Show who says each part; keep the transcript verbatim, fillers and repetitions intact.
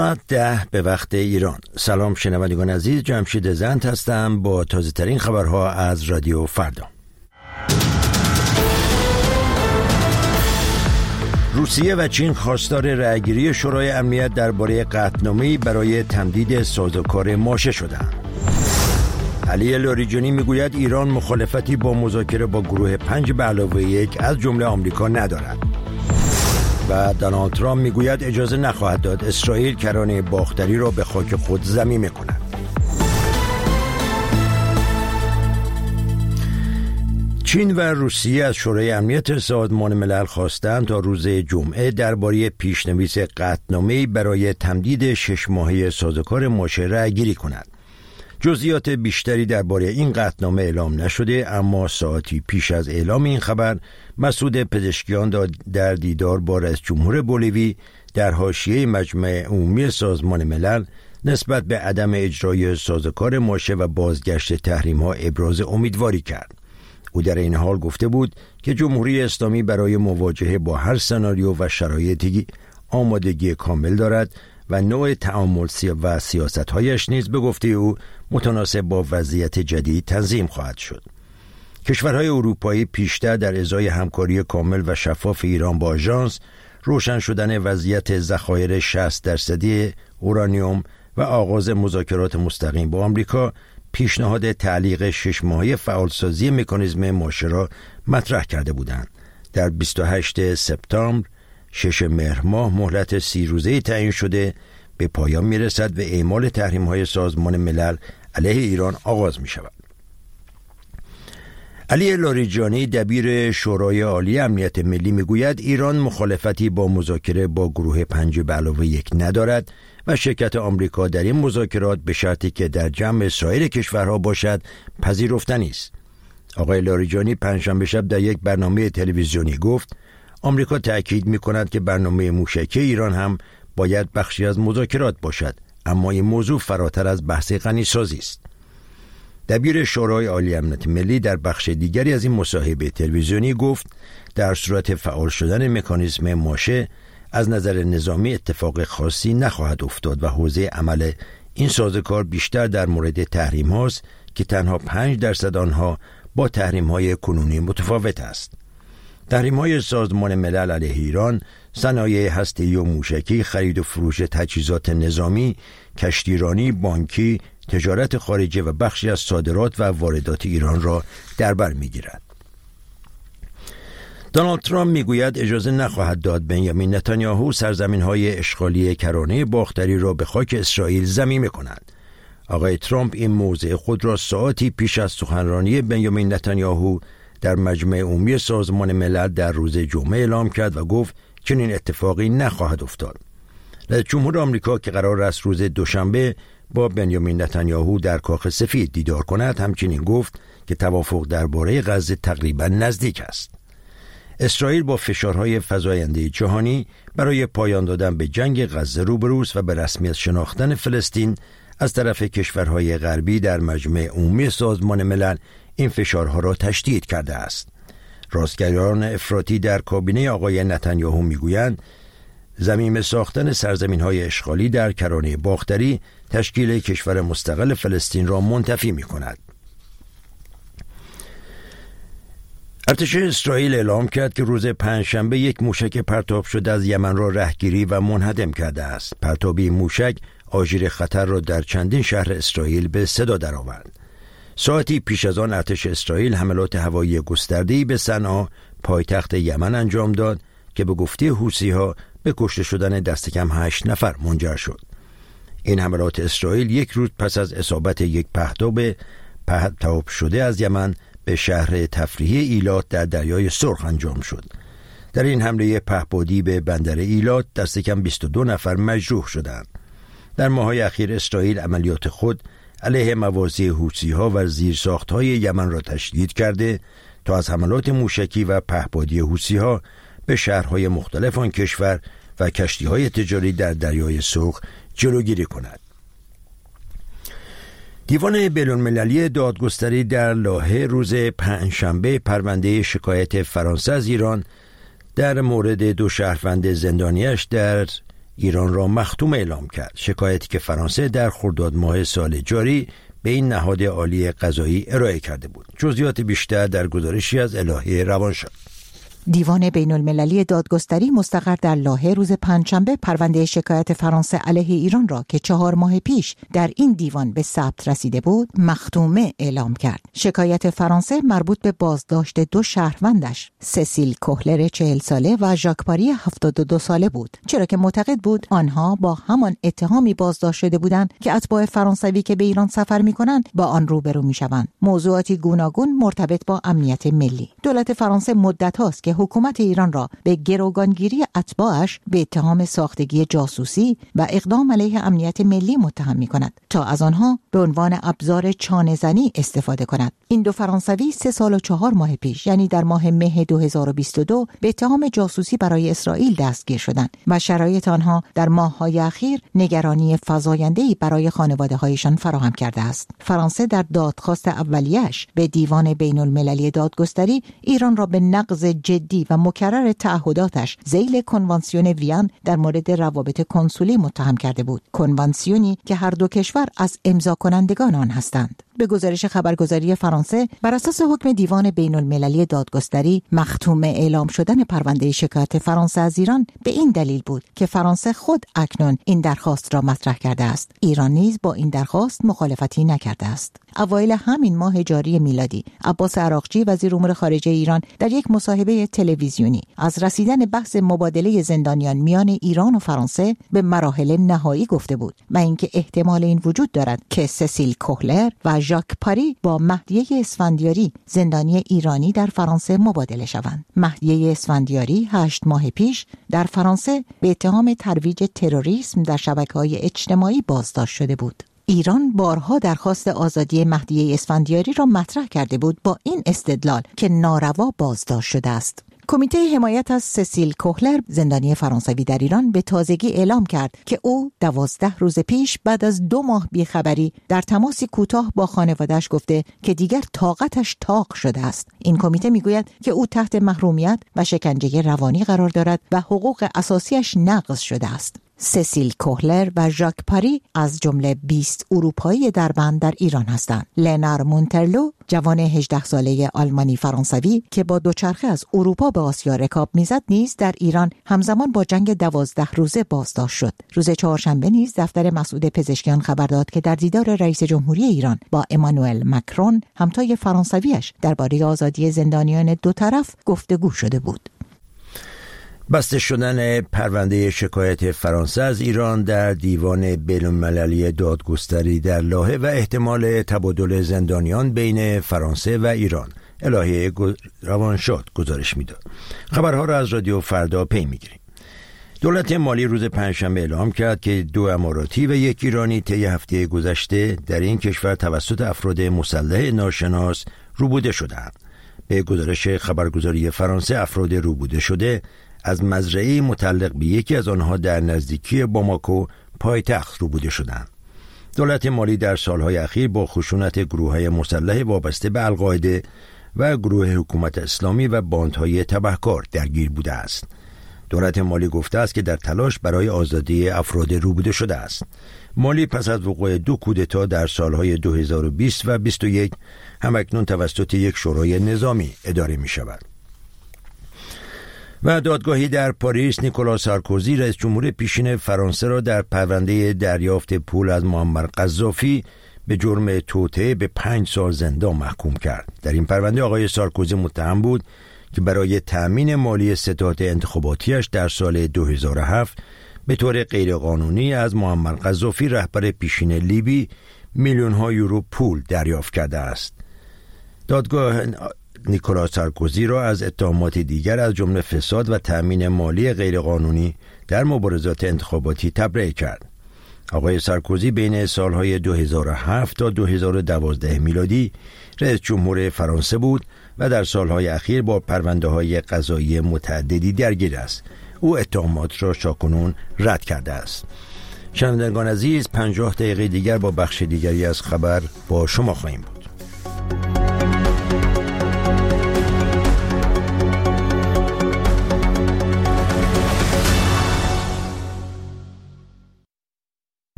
Speaker 1: ده به وقت ایران. سلام شنوندگان عزیز، جمشید زند هستم با تازه ترین خبرها از رادیو فردا. روسیه و چین خواستار رأیگیری شورای امنیت درباره قطعنامه‌ای برای تمدید سازوکار ماشه شدند. علی لاریجانی میگوید ایران مخالفتی با مذاکره با گروه پنج به علاوه یک از جمله آمریکا ندارد. و دونالد ترامپ میگوید اجازه نخواهد داد اسرائیل کرانه باختری را به خاک خود ضمیمه کند. چین و روسیه از شورای امنیت سازمان ملل خواستند تا روز جمعه درباره پیشنویس قطعنامه‌ای برای تمدید شش ماهه سازوکار ماشه رأی‌گیری کنند. جزئیات بیشتری درباره این قطعنامه اعلام نشده، اما ساعتی پیش از اعلام این خبر مسعود پزشکیان در دیدار با رئیس جمهور بولیوی در حاشیه مجمع عمومی سازمان ملل نسبت به عدم اجرای سازوکار ماشه و بازگشت تحریم‌ها ابراز امیدواری کرد. او در این حال گفته بود که جمهوری اسلامی برای مواجهه با هر سناریو و شرایطی آمادگی کامل دارد و نوع تعامل و سیاست‌هایش نیز به گفته او متناسب با وضعیت جدید تنظیم خواهد شد. کشورهای اروپایی پیشتر در ازای همکاری کامل و شفاف ایران با آژانس، روشن شدن وضعیت ذخایر شصت درصدی اورانیوم و آغاز مذاکرات مستقیم با آمریکا پیشنهاد تعلیق شش ماهه فعالسازی مکانیزم ماشه را مطرح کرده بودند. در بیست و هشتم سپتامبر شش مهر ماه مهلت سی روزه‌ای تعیین شده به پایان میرسد و اعمال تحریم‌های سازمان ملل علیه ایران آغاز می شود. علی لاریجانی دبیر شورای عالی امنیت ملی میگوید ایران مخالفتی با مذاکره با گروه پنج به علاوه یک ندارد و شرکت آمریکا در این مذاکرات به شرطی که در جمع سایر کشورها باشد پذیرفتنی است. آقای لاریجانی پنجشنبه شب در یک برنامه تلویزیونی گفت آمریکا تأکید می‌کند که برنامه موشکی ایران هم باید بخشی از مذاکرات باشد، اما این موضوع فراتر از بحث غنیسازی است. دبیر شورای عالی امنیت ملی در بخش دیگری از این مصاحبه تلویزیونی گفت در صورت فعال شدن مکانیزم ماشه از نظر نظامی اتفاق خاصی نخواهد افتاد و حوزه عمل این سازوکار بیشتر در مورد تحریم هاست که تنها پنج درصد آنها با تحریم های کنونی متفاوت است. تحریم های سازمان ملل علیه ایران، صنایع هسته‌ای و موشکی، خرید و فروش تجهیزات نظامی، کشتیرانی، بانکی، تجارت خارجه و بخشی از صادرات و واردات ایران را در بر می‌گیرد. دونالد ترامپ میگوید اجازه نخواهد داد بنیامین نتانیاهو سرزمین‌های اشغالی کرانه باختری را به خاک اسرائیل ضمیمه کند. آقای ترامپ این موضع خود را ساعتی پیش از سخنرانی بنیامین نتانیاهو در مجمع عمومی سازمان ملل در روز جمعه اعلام کرد و گفت چنین اتفاقی نخواهد افتاد. رئیس جمهور آمریکا که قرار است روز دوشنبه با بنیامین نتانیاهو در کاخ سفید دیدار کند همچنین گفت که توافق درباره غزه تقریبا نزدیک است. اسرائیل با فشارهای فزاینده جهانی برای پایان دادن به جنگ غزه روبروست و به رسمیت شناختن فلسطین از طرف کشورهای غربی در مجمع عمومی سازمان ملل این فشارها را تشدید کرده است. راستگرایان افراطی در کابینه آقای نتانیاهو میگویند ضمیمه ساختن سرزمین‌های اشغالی در کرانه باختری تشکیل کشور مستقل فلسطین را منتفی می‌کند. ارتش اسرائیل اعلام کرد که روز پنجشنبه یک موشک پرتاب شده از یمن را رهگیری و منهدم کرده است. پرتابی موشک آژیر خطر را در چندین شهر اسرائیل به صدا درآورد. ساعتی پیش از آن ارتش اسرائیل حملات هوایی گسترده‌ای به صنعا پایتخت یمن انجام داد که به گفته حوثی‌ها به کشته شدن دست کم هشت نفر منجر شد. این حملات اسرائیل یک روز پس از اصابت یک پهپاد پرتاب شده از یمن به شهر تفریحی ایلات در دریای سرخ انجام شد. در این حمله پهپادی به بندر ایلات دست کم بیست و دو نفر مجروح شدند. در ماه‌های اخیر اسرائیل عملیات خود علیه مواضع حوثی‌ها و زیرساخت‌های یمن را تشدید کرده تا از حملات موشکی و پهپادی حوثی‌ها به شهرهای مختلف آن کشور و کشتی‌های تجاری در دریای سرخ جلوگیری کند. دیوان بین‌المللی دادگستری در لاهه روز پنجشنبه پرونده شکایت فرانسه از ایران در مورد دو شهروند زندانیش در ایران را مختوم اعلام کرد، شکایتی که فرانسه در خرداد ماه سال جاری به این نهاد عالی قضایی ارائه کرده بود. جزئیات بیشتر در گزارشی از الهه روانشاد.
Speaker 2: دیوان بین المللی دادگستری مستقر در لاهه روز پنجشنبه پرونده شکایت فرانسه علیه ایران را که چهار ماه پیش در این دیوان به ثبت رسیده بود مختومه اعلام کرد. شکایت فرانسه مربوط به بازداشت دو شهروندش، سسیل کوهلر چهل ساله و ژاک پاری هفتاد و دو ساله بود، چرا که معتقد بود آنها با همان اتهامی بازداشت شده بودند که اتباع فرانسوی که به ایران سفر می‌کنند با آن روبرو می‌شوند. موضوعاتی گوناگون مرتبط با امنیت ملی. دولت فرانسه مدت‌هاست که حکومت ایران را به گروگانگیری اتباعش به اتهام ساختگی جاسوسی و اقدام علیه امنیت ملی متهم می‌کند تا از آنها به عنوان ابزار چانه‌زنی استفاده کند. این دو فرانسوی سه سال و چهار ماه پیش، یعنی در ماه مه دو هزار و بیست و دو، به اتهام جاسوسی برای اسرائیل دستگیر شدند و شرایط آنها در ماه‌های اخیر نگرانی فزاینده‌ای برای خانواده‌هایشان فراهم کرده است. فرانسه در دادخواست اولیه‌اش به دیوان بین‌المللی دادگستری ایران را به نقض جدی و مکرر تعهداتش ذیل کنوانسیون وین در مورد روابط کنسولی متهم کرده بود، کنوانسیونی که هر دو کشور از امضا کنندگان آن هستند. به گزارش خبرگزاری فرانسه، بر اساس حکم دیوان بین المللی دادگستری، مختوم اعلام شدن پرونده شکایت فرانسه از ایران به این دلیل بود که فرانسه خود اکنون این درخواست را مطرح کرده است. ایران نیز با این درخواست مخالفتی نکرده است. اوایل همین ماه جاری میلادی، عباس عراقچی وزیر امور خارجه ایران در یک مصاحبه تلویزیونی از رسیدن بحث مبادله زندانیان میان ایران و فرانسه به مراحل نهایی گفته بود و اینکه احتمال این وجود دارد که سسیل کوهلر و ژاک پاری با مهدیه اسفندیاری زندانی ایرانی در فرانسه مبادله شوند. مهدیه اسفندیاری هشت ماه پیش در فرانسه به اتهام ترویج تروریسم در شبکه‌های اجتماعی بازداشت شده بود. ایران بارها درخواست آزادی مهدیه اسفندیاری را مطرح کرده بود با این استدلال که ناروا بازداشت شده است. کمیته حمایت از سسیل کوهلر زندانی فرانسوی در ایران به تازگی اعلام کرد که او دوازده روز پیش بعد از دو ماه بیخبری در تماسی کوتاه با خانواده‌اش گفته که دیگر طاقتش تاق شده است. این کمیته میگوید که او تحت محرومیت و شکنجه روانی قرار دارد و حقوق اساسیش نقض شده است. سسیل کوهلر و ژاک پاری از جمله بیست اروپایی دربند در ایران هستند. لنار مونترلو، جوان هجده ساله آلمانی فرانسوی که با دوچرخه از اروپا به آسیا رکاب میزد، نیز در ایران همزمان با جنگ دوازده روزه بازداشت شد. روز چهارشنبه نیز دفتر مسعود پزشکیان خبر داد که در دیدار رئیس جمهوری ایران با امانوئل مکرون، همتای فرانسویش، درباره آزادی زندانیان دو طرف گفتگو شده بود.
Speaker 1: بسته شدن پرونده شکایت فرانسه از ایران در دیوان بین‌المللی دادگستری در لاهه و احتمال تبادل زندانیان بین فرانسه و ایران. الهه روانشاد گزارش میداد. خبرها را از رادیو فردا پی میگیریم. دولت مالی روز پنجشنبه اعلام کرد که دو اماراتی و یک ایرانی طی هفته گذشته در این کشور توسط افراد مسلح ناشناس روبوده شدند. به گزارش خبرگزاری فرانسه، افراد روبوده شده از مزرعه متعلق به یکی از آنها در نزدیکی باماکو پایتخت روبوده شدند. دولت مالی در سالهای اخیر با خشونت گروه‌های مسلح وابسته به القاعده و گروه حکومت اسلامی و باندهای تبهکار درگیر بوده است. دولت مالی گفته است که در تلاش برای آزادی افراد روبوده شده است. مالی پس از وقوع دو کودتا در سالهای دو هزار و بیست و بیست و یک همکنون توسط یک شورای نظامی اداره می شود. و دادگاهی در پاریس نیکولا سارکوزی رئیس جمهور پیشین فرانسه را در پرونده دریافت پول از معمر قذافی به جرم توطئه به پنج سال زندان محکوم کرد. در این پرونده آقای سارکوزی متهم بود که برای تأمین مالی ستاد انتخاباتیش در سال دو هزار و هفت به طور غیرقانونی از معمر قذافی رهبر پیشین لیبی میلیون ها یورو پول دریافت کرده است. دادگاه نیکولا سارکوزی را از اتهامات دیگر از جمله فساد و تأمین مالی غیرقانونی در مبارزات انتخاباتی تبرئه کرد. آقای سارکوزی بین سالهای دو هزار و هفت تا دو هزار و دوازده میلادی رئیس جمهور فرانسه بود و در سالهای اخیر با پرونده‌های قضایی متعددی درگیر است. او اتهامات را تاکنون رد کرده است. شنوندگان عزیز، پنجاه دقیقه دیگر با بخش دیگری از خبر با شما خواهیم بود.